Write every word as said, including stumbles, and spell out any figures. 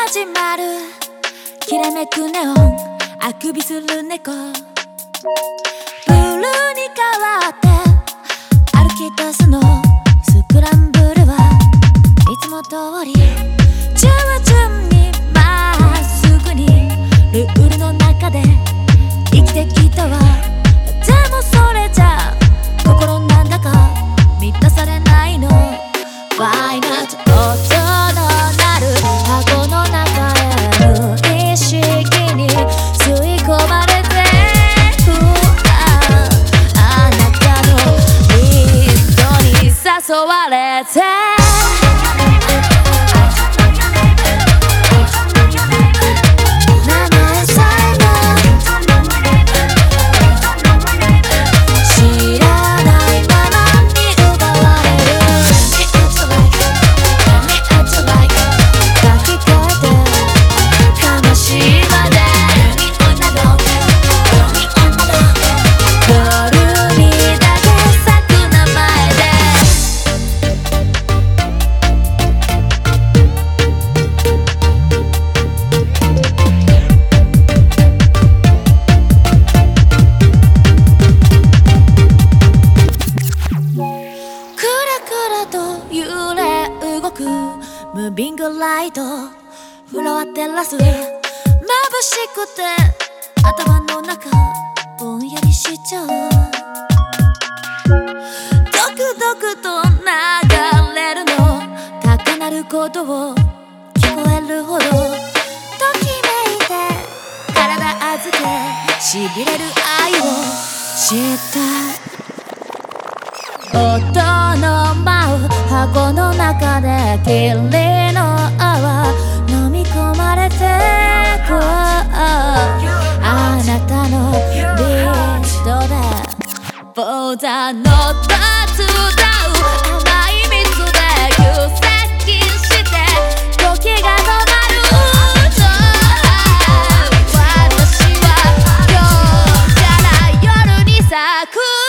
始まるきらめくネオン、あくびする猫、ブルーに変わって歩き出すの、スクランブルはいつも通り順々にまっすぐにルールの中で生きてきたわ。でもそれじゃ心なんだか満たされないの。ファイナルと音の鳴る箱の中へ無意識に吸い込まれてく、あなたのリストに誘われてムービングライト、フロアテラス、眩しくて頭の中ぼんやりしちゃう。ドクドクと流れるの高鳴ることを聞こえるほど、ときめいて体預けしびれる愛を知った。音の舞う箱の中で霧の泡飲み込まれてく、あなたのリストでボーダーの立つ歌う甘い水で急接近して時が止まるの。私は今日じゃない夜に咲く